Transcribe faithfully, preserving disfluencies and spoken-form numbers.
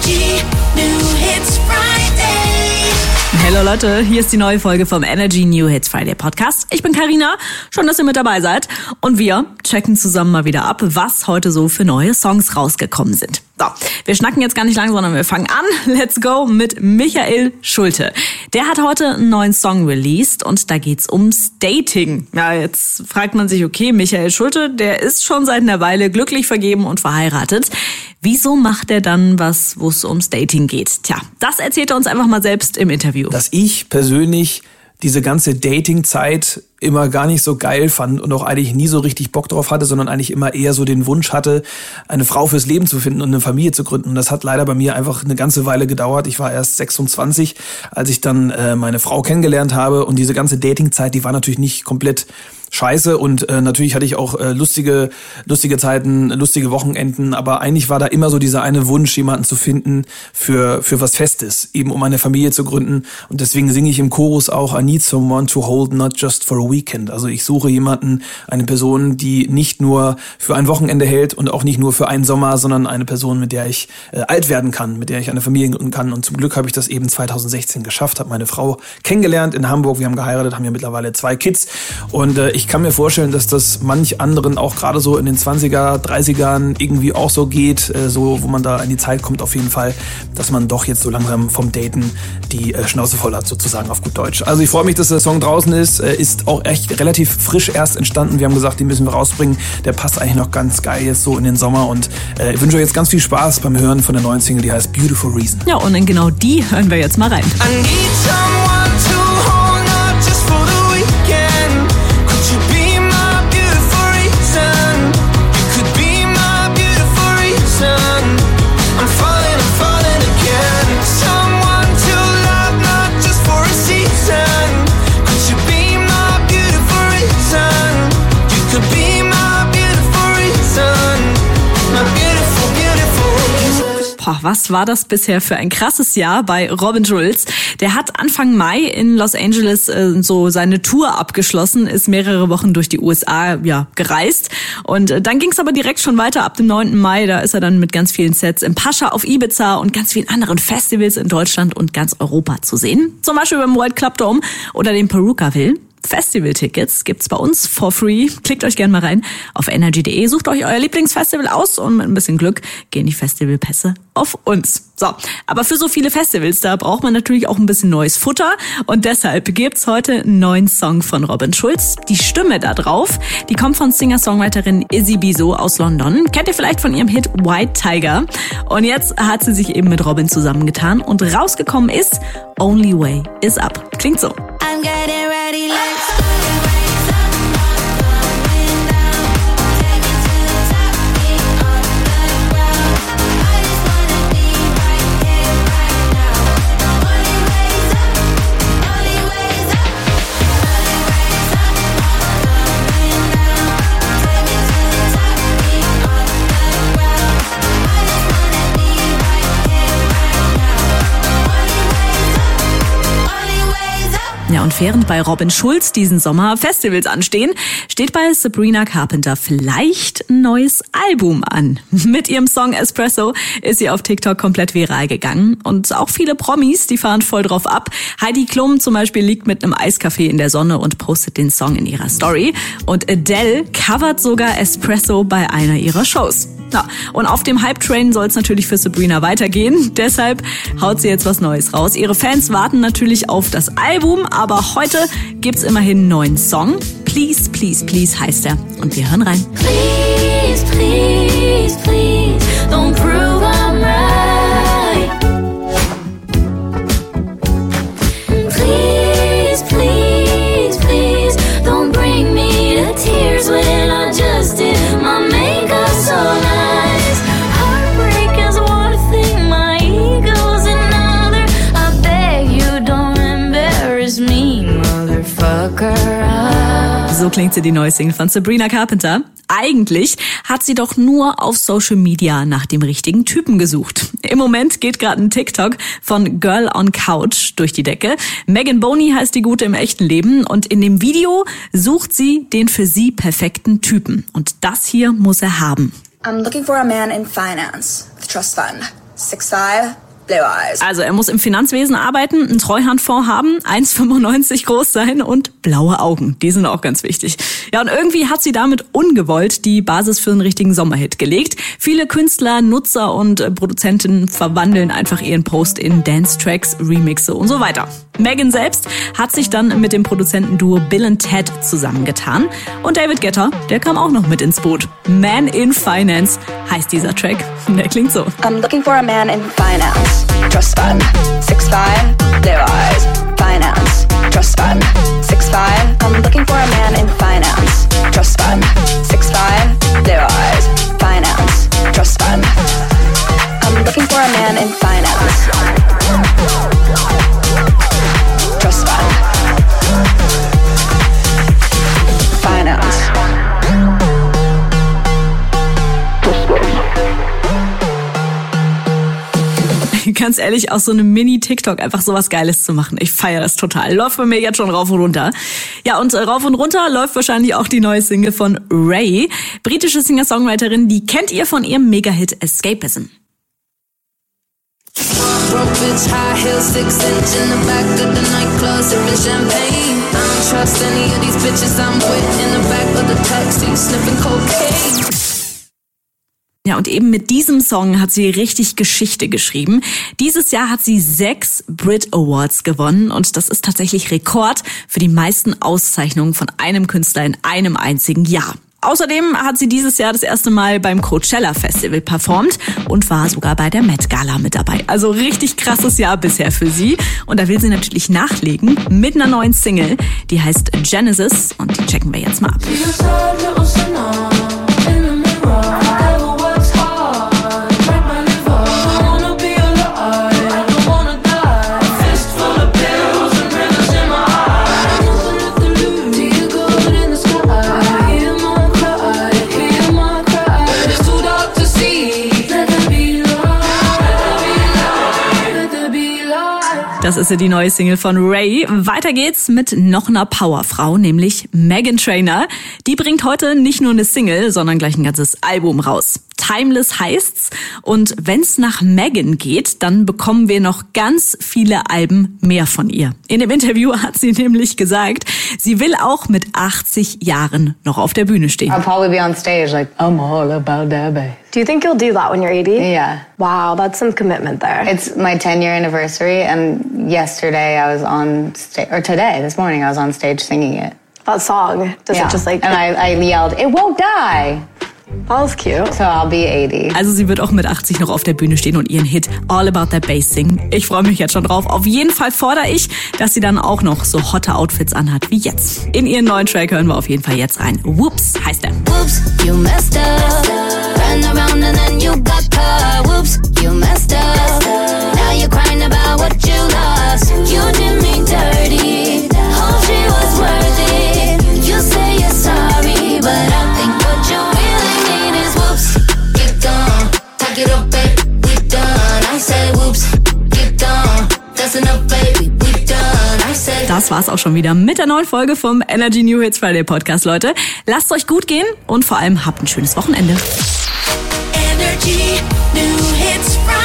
Energy New Hits Friday. Hallo Leute, hier ist die neue Folge vom Energy New Hits Friday Podcast. Ich bin Carina, schön, dass ihr mit dabei seid. Und wir checken zusammen mal wieder ab, was heute so für neue Songs rausgekommen sind. So, wir schnacken jetzt gar nicht lang, sondern wir fangen an. Let's go mit Michael Schulte. Der hat heute einen neuen Song released und da geht's ums Dating. Ja, jetzt fragt man sich, okay, Michael Schulte, der ist schon seit einer Weile glücklich vergeben und verheiratet. Wieso macht er dann was, wo es ums Dating geht? Tja, das erzählt er uns einfach mal selbst im Interview. Dass ich persönlich diese ganze Dating-Zeit immer gar nicht so geil fand und auch eigentlich nie so richtig Bock drauf hatte, sondern eigentlich immer eher so den Wunsch hatte, eine Frau fürs Leben zu finden und eine Familie zu gründen. Und das hat leider bei mir einfach eine ganze Weile gedauert. Ich war erst sechsundzwanzig, als ich dann äh, meine Frau kennengelernt habe. Und diese ganze Dating-Zeit, die war natürlich nicht komplett scheiße und äh, natürlich hatte ich auch äh, lustige lustige Zeiten, lustige Wochenenden, aber eigentlich war da immer so dieser eine Wunsch, jemanden zu finden für für was Festes, eben um eine Familie zu gründen. Und deswegen singe ich im Chorus auch I need someone to hold, not just for a weekend. Also ich suche jemanden, eine Person, die nicht nur für ein Wochenende hält und auch nicht nur für einen Sommer, sondern eine Person, mit der ich äh, alt werden kann, mit der ich eine Familie gründen kann. Und zum Glück habe ich das eben zweitausendsechzehn geschafft, habe meine Frau kennengelernt in Hamburg. Wir haben geheiratet, haben ja mittlerweile zwei Kids und äh, ich Ich kann mir vorstellen, dass das manch anderen auch gerade so in den zwanziger, dreißigern irgendwie auch so geht, äh, so wo man da in die Zeit kommt auf jeden Fall, dass man doch jetzt so langsam vom Daten die äh, Schnauze voll hat, sozusagen auf gut Deutsch. Also ich freue mich, dass der Song draußen ist, äh, ist auch echt relativ frisch erst entstanden. Wir haben gesagt, den müssen wir rausbringen. Der passt eigentlich noch ganz geil jetzt so in den Sommer und äh, ich wünsche euch jetzt ganz viel Spaß beim Hören von der neuen Single, die heißt Beautiful Reason. Ja, und in genau die hören wir jetzt mal rein. I need someone to hold, not just for the weekend. Could you be my beautiful reason? You could be my beautiful reason. I'm falling, I'm falling again. Someone to love, not just for a season. Could you be my beautiful reason? You could be my beautiful reason. My beautiful, beautiful reason. Boah, was war das bisher für ein krasses Jahr bei Robin Schulz? Der hat Anfang Mai in Los Angeles äh, so seine Tour abgeschlossen, ist mehrere Wochen durch die U S A ja gereist und äh, dann ging es aber direkt schon weiter ab dem neunten Mai. Da ist er dann mit ganz vielen Sets im Pascha auf Ibiza und ganz vielen anderen Festivals in Deutschland und ganz Europa zu sehen. Zum Beispiel beim World Club Dome oder dem Perukaville. Festival-Tickets gibt's bei uns for free. Klickt euch gerne mal rein auf energy punkt de, sucht euch euer Lieblingsfestival aus und mit ein bisschen Glück gehen die Festivalpässe auf uns. So, aber für so viele Festivals, da braucht man natürlich auch ein bisschen neues Futter und deshalb gibt's heute einen neuen Song von Robin Schulz. Die Stimme da drauf, die kommt von Singer-Songwriterin Izzy Bizo aus London. Kennt ihr vielleicht von ihrem Hit White Tiger? Und jetzt hat sie sich eben mit Robin zusammengetan und rausgekommen ist Only Way Is Up. Klingt so. I'm getting ready, let's Ja, und während bei Robin Schulz diesen Sommer Festivals anstehen, steht bei Sabrina Carpenter vielleicht ein neues Album an. Mit ihrem Song Espresso ist sie auf TikTok komplett viral gegangen. Und auch viele Promis, die fahren voll drauf ab. Heidi Klum zum Beispiel liegt mit einem Eiskaffee in der Sonne und postet den Song in ihrer Story. Und Adele covert sogar Espresso bei einer ihrer Shows. Ja, und auf dem Hype-Train soll es natürlich für Sabrina weitergehen. Deshalb haut sie jetzt was Neues raus. Ihre Fans warten natürlich auf das Album, aber heute gibt's immerhin einen neuen Song. Please, Please, Please heißt er. Und wir hören rein. Please, please, please, don't prove I'm right. Please, please, please, don't bring me to tears when I just did my makeup so nice. Heartbreak is one thing, my ego's another. I beg you don't embarrass me, motherfucker. So klingt sie, die neue Single von Sabrina Carpenter. Eigentlich hat sie doch nur auf Social Media nach dem richtigen Typen gesucht. Im Moment geht gerade ein TikTok von Girl on Couch durch die Decke. Megan Boney heißt die Gute im echten Leben und in dem Video sucht sie den für sie perfekten Typen. Und das hier muss er haben. I'm looking for a man in finance with trust fund. six five, blue eyes. Also er muss im Finanzwesen arbeiten, einen Treuhandfonds haben, eins Komma fünfundneunzig groß sein und blaue Augen. Die sind auch ganz wichtig. Ja, und irgendwie hat sie damit ungewollt die Basis für einen richtigen Sommerhit gelegt. Viele Künstler, Nutzer und äh, Produzenten verwandeln einfach ihren Post in Dance-Tracks, Remixe und so weiter. Megan selbst hat sich dann mit dem Produzentenduo Bill and Ted zusammegetan. Und David Guetta, der kam auch noch mit ins Boot. Man in Finance heißt dieser Track. Der klingt so. I'm looking for a man in finance. Trust fund. six five, blue eyes. Finance. Trust fund. six five. I'm looking for a man in finance. Trust fund. six five, blue eyes. Finance. Trust fund. I'm looking for a man in finance. Trust fund. Finance. Ganz ehrlich, aus so einem Mini-TikTok einfach sowas Geiles zu machen. Ich feiere das total. Läuft bei mir jetzt schon rauf und runter. Ja, und äh, rauf und runter läuft wahrscheinlich auch die neue Single von Ray. Britische Singer-Songwriterin, die kennt ihr von ihrem Mega-Hit Escapism. Broke bitch, high heels, six inch in the back of the nightclub, sipping champagne. I don't trust any of these bitches I'm with in the back of the taxi, sniffing cocaine. Ja, und eben mit diesem Song hat sie richtig Geschichte geschrieben. Dieses Jahr hat sie sechs Brit Awards gewonnen und das ist tatsächlich Rekord für die meisten Auszeichnungen von einem Künstler in einem einzigen Jahr. Außerdem hat sie dieses Jahr das erste Mal beim Coachella Festival performt und war sogar bei der Met Gala mit dabei. Also richtig krasses Jahr bisher für sie. Und da will sie natürlich nachlegen mit einer neuen Single, die heißt Genesis und die checken wir jetzt mal ab. Das ist ja die neue Single von Ray. Weiter geht's mit noch einer Powerfrau, nämlich Meghan Trainor. Die bringt heute nicht nur eine Single, sondern gleich ein ganzes Album raus. Timeless heißt's. Und wenn's nach Meghan geht, dann bekommen wir noch ganz viele Alben mehr von ihr. In dem Interview hat sie nämlich gesagt, sie will auch mit achtzig Jahren noch auf der Bühne stehen. I'll probably be on stage like, I'm all about that bass. Do you think you'll do that when you're eighty? Yeah. Wow, that's some commitment there. It's my ten year anniversary, and yesterday I was on stage, or today, this morning, I was on stage singing it. That song, does Yeah. it just like... And I, I yelled, it won't die! That was cute. So I'll be eighty. Also sie wird auch mit achtzig noch auf der Bühne stehen und ihren Hit All About That Bass singen. Ich freue mich jetzt schon drauf. Auf jeden Fall fordere ich, dass sie dann auch noch so hotte Outfits anhat wie jetzt. In ihren neuen Track hören wir auf jeden Fall jetzt rein. Whoops heißt er. Whoops, you messed up. Ran around and then you got caught. Whoops, you messed up. Now you're crying about what you lost. You did me dirty. Hope she was worth it. You say you're sorry, but I think what you really need is whoops. Get gone, pack it up, babe. We done. I said whoops. Get gone. That's enough, baby. We done. I said. Das war's auch schon wieder mit der neuen Folge vom Energy New Hits Friday Podcast, Leute. Lasst euch gut gehen und vor allem habt ein schönes Wochenende. Energy, new hits Friday.